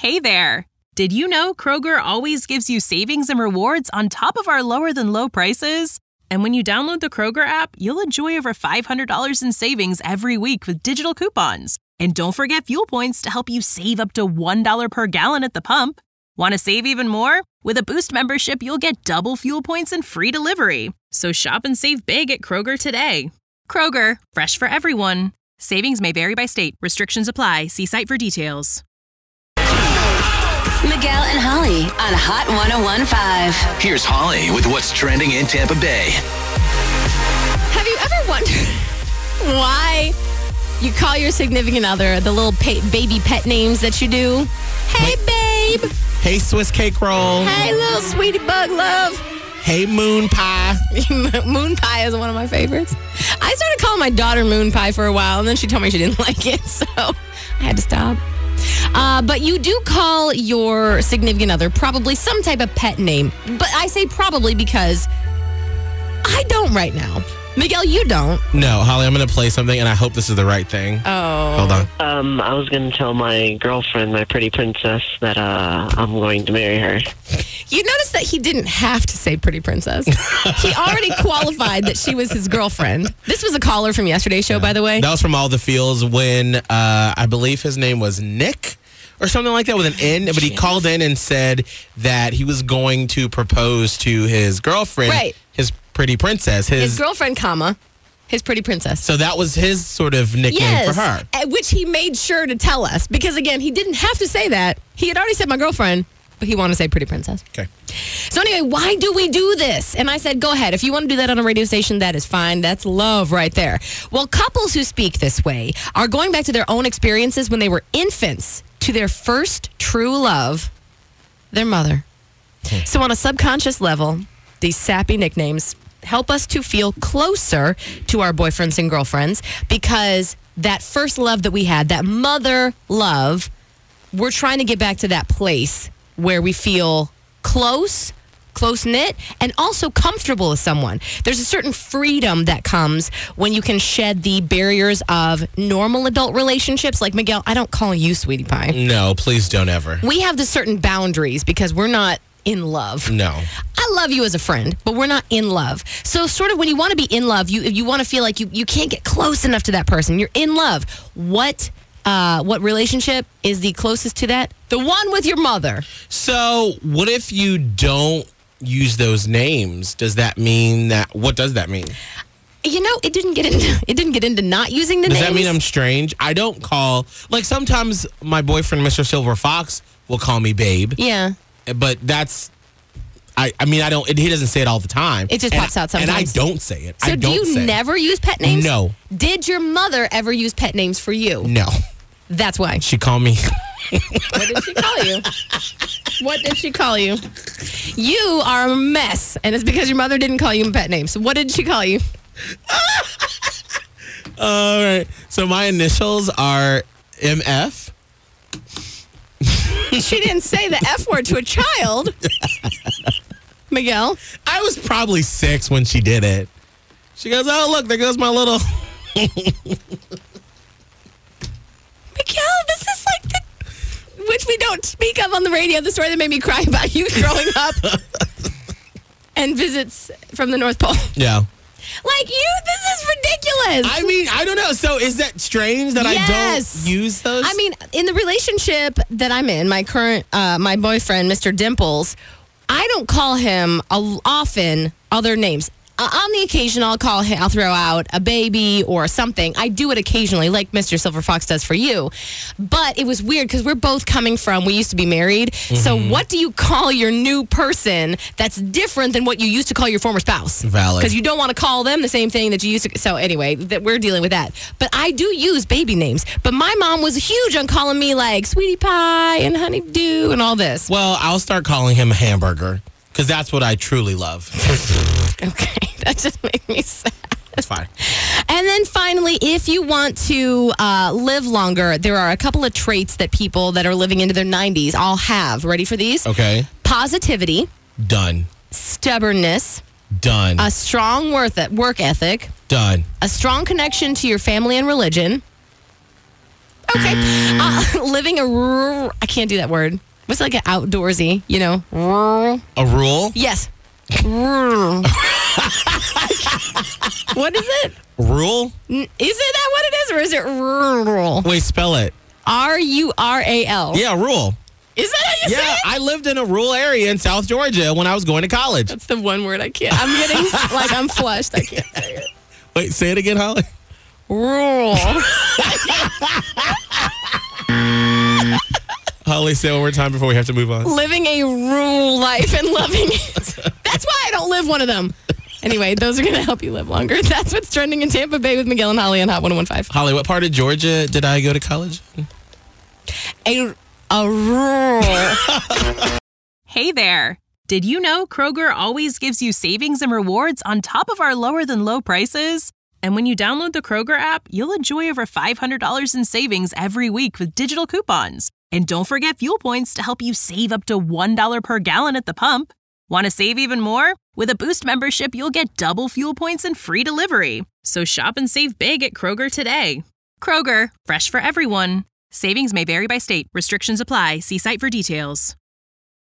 Hey there! Did you know Kroger always gives you savings and rewards on top of our lower-than-low prices? And when you download the Kroger app, you'll enjoy over $500 in savings every week with digital coupons. And don't forget fuel points to help you save up to $1 per gallon at the pump. Want to save even more? With a Boost membership, you'll get double fuel points and free delivery. So shop and save big at Kroger today. Kroger, fresh for everyone. Savings may vary by state. Restrictions apply. See site for details. Miguel and Holly on Hot 101.5. Here's Holly with what's trending in Tampa Bay. Have you ever wondered why you call your significant other the little baby pet names that you do? Hey, babe. Hey, Swiss cake roll. Hey, little sweetie bug love. Hey, moon pie. Moon pie is one of my favorites. I started calling my daughter moon pie for a while, and then she told me she didn't like it, so I had to stop. But you do call your significant other probably some type of pet name. But I say probably because I don't right now. Miguel, you don't. No, Holly, I'm going to play something, and I hope this is the right thing. Oh. Hold on. I was going to tell my girlfriend, my pretty princess, that I'm going to marry her. You notice that he didn't have to say pretty princess. He already qualified that she was his girlfriend. This was a caller from yesterday's show, by the way. That was from All the Fields when I believe his name was Nick or something like that with an N. But he called in and said that he was going to propose to his girlfriend, right. His pretty princess. His girlfriend, his pretty princess. So that was his sort of nickname for her. Which he made sure to tell us. Because, again, he didn't have to say that. He had already said my girlfriend, but he wanted to say pretty princess. Okay. So anyway, why do we do this? And I said, go ahead. If you want to do that on a radio station, that is fine. That's love right there. Well, couples who speak this way are going back to their own experiences when they were infants to their first true love, their mother. So on a subconscious level, these sappy nicknames help us to feel closer to our boyfriends and girlfriends because that first love that we had, that mother love, we're trying to get back to that place where we feel close-knit, and also comfortable with someone. There's a certain freedom that comes when you can shed the barriers of normal adult relationships. Like, Miguel, I don't call you sweetie pie. No, please don't ever. We have the certain boundaries because we're not in love. No. I love you as a friend, but we're not in love. So sort of when you want to be in love, you want to feel like you can't get close enough to that person. You're in love. What relationship is the closest to that? The one with your mother. So what if you don't use those names? Does that mean that, what does that mean? You know, it didn't get into not using the names. Does that mean I'm strange? I don't call, like sometimes my boyfriend, Mr. Silver Fox, will call me babe. Yeah. But that's, I mean, he doesn't say it all the time. It just pops out sometimes. And I don't say it. So do you never use pet names? No. Did your mother ever use pet names for you? No. That's why. She called me. What did she call you? What did she call you? You are a mess, and it's because your mother didn't call you pet names. So what did she call you? All right. So my initials are MF. She didn't say the F word to a child. Miguel? I was probably 6 when she did it. She goes, oh, look, there goes my little... Miguel, this is like which we don't speak of on the radio, the story that made me cry about you growing up and visits from the North Pole. Yeah. Like this is ridiculous. I mean, I don't know. So is that strange that I don't use those? I mean, in the relationship that I'm in, my current, my boyfriend, Mr. Dimples, I don't call him often other names. On the occasion, I'll throw out a baby or something. I do it occasionally, like Mr. Silver Fox does for you. But it was weird because we're both we used to be married. Mm-hmm. So what do you call your new person that's different than what you used to call your former spouse? Valid. Because you don't want to call them the same thing that you used to. So anyway, we're dealing with that. But I do use baby names. But my mom was huge on calling me like Sweetie Pie and Honeydew and all this. Well, I'll start calling him a hamburger because that's what I truly love. Okay. That just made me sad. That's fine. And then finally, if you want to live longer, there are a couple of traits that people that are living into their 90s all have. Ready for these? Okay. Positivity. Done. Stubbornness. Done. A strong work ethic. Done. A strong connection to your family and religion. Okay. Living a rural... I can't do that word. What's like an outdoorsy, rural? A rule? Yes. Rural. What is it? Rule? Is it that what it is, or is it rural? Wait, spell it. Rural. Yeah, rule. Is that how you say Yeah, it? I lived in a rural area in South Georgia when I was going to college. That's the one word I can't. I'm getting like I'm flushed. I can't say it. Wait, say it again, Holly. Rural. Holly, say it one more time before we have to move on. Living a rural life and loving it. That's why I don't live one of them. Anyway, those are going to help you live longer. That's what's trending in Tampa Bay with Miguel and Holly on Hot 101.5. Holly, what part of Georgia did I go to college? A rural. Hey there. Did you know Kroger always gives you savings and rewards on top of our lower than low prices? And when you download the Kroger app, you'll enjoy over $500 in savings every week with digital coupons. And don't forget fuel points to help you save up to $1 per gallon at the pump. Want to save even more? With a Boost membership, you'll get double fuel points and free delivery. So shop and save big at Kroger today. Kroger, fresh for everyone. Savings may vary by state. Restrictions apply. See site for details.